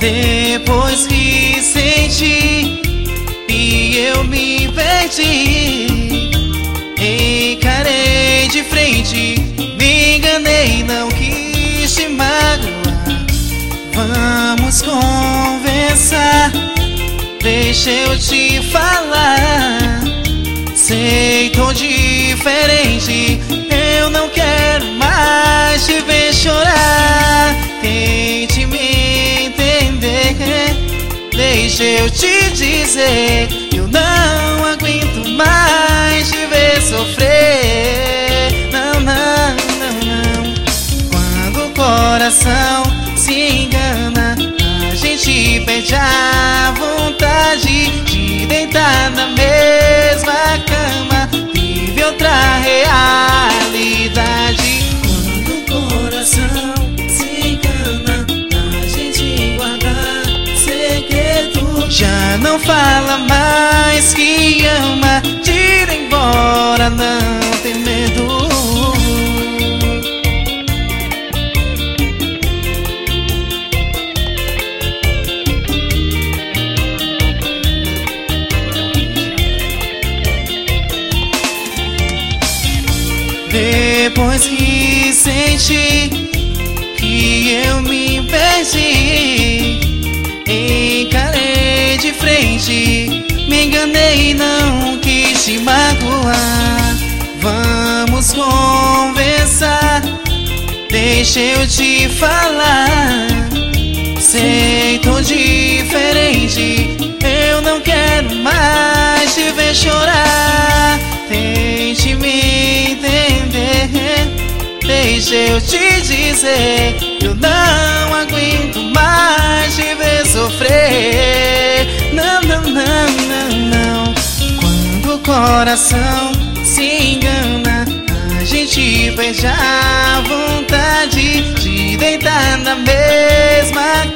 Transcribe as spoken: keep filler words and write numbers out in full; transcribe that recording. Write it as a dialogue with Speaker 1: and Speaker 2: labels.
Speaker 1: Depois que senti e eu me perdi, encarei de frente, me enganei, não quis te magoar. Vamos conversar, deixa eu te falar. Sei, tô diferente, eu não quero mais te ver chorar. Tente me entender, deixa eu te dizer, eu não aguento mais te ver sofrer. Não, não, não, não. Quando o coração se engana, a gente perde a vontade de deitar na mesma cama, vive outra realidade. Quando o coração se engana, a gente guarda segredo. Já não fala mais que ama, tira embora, não tem medo. Depois que senti que eu me perdi, encarei de frente, me enganei, não quis te magoar. Vamos conversar, deixa eu te falar. Sei, tô diferente, eu não quero mais te ver chorar. Tente me entender, deixa eu te dizer, eu não aguento mais te ver sofrer. Não, não, não, não, não. Quando o coração se engana, a gente perde a vontade de deitar na mesma